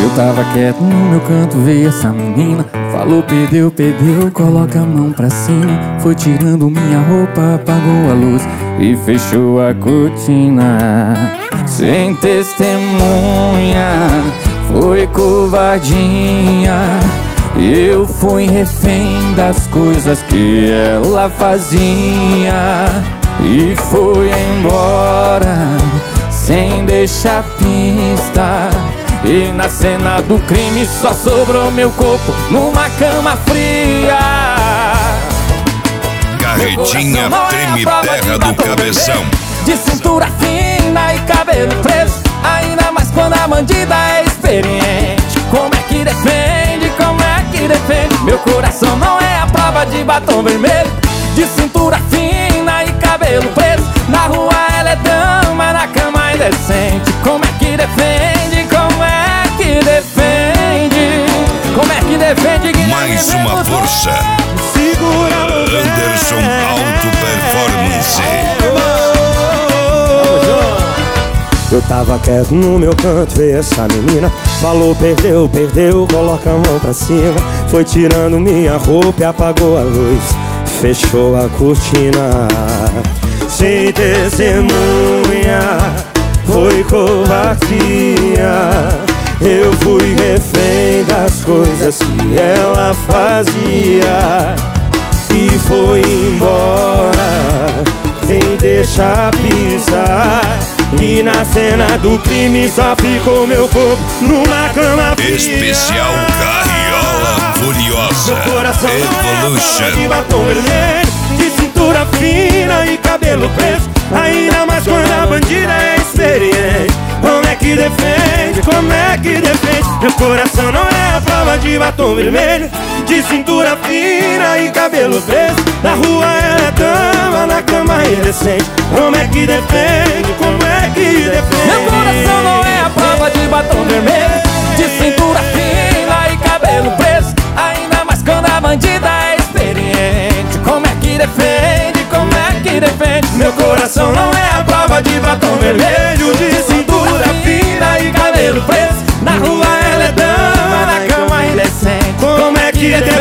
Eu tava quieto no meu canto, veio essa menina. Falou, perdeu, perdeu, coloca a mão pra cima. Foi tirando minha roupa, apagou a luz e fechou a cortina. Sem testemunha, foi covardia. Eu fui refém das coisas que ela fazia e foi embora sem deixar pista. E na cena do crime só sobrou meu corpo numa cama fria. Carretinha treme terra do cabeção. De cintura fina e cabelo preso, ainda mais quando a bandida é experiente. Como é que defende, como é que defende? Meu coração não é a prova de batom vermelho. De cintura fina e cabelo preso, na rua ela é dama, na cama é indecente. Como é que defende, como é que defende? Como é que defende? Mais uma força. Segura Anderson Auto Performance. Eu tava quieto no meu canto, veio essa menina. Falou, perdeu, perdeu, coloca a mão pra cima. Foi tirando minha roupa e apagou a luz, fechou a cortina. Sem testemunha, foi covardia. Eu fui refém das coisas que ela fazia e foi embora sem deixar pisar. E na cena do crime só ficou meu corpo numa cama fria. Especial Carriola Furiosa Evolution. De batom vermelho, de cintura fina e cabelo preso, ainda mais quando a bandida é experiente. Como é que defende, como é que defende? Meu coração não é a prova de batom vermelho. De cintura fina e cabelo preso, na rua ela é dama, na cama é indecente. Como é que defende, como é que defende? Meu coração não é a prova de batom vermelho. De cintura fina e cabelo preso, ainda mais quando a bandida é experiente. Como é que defende, como é que defende? Meu coração não é a prova de batom vermelho. De cintura fina e cabelo preso, na rua ela é dama, na cama é indecente. Como é que defende?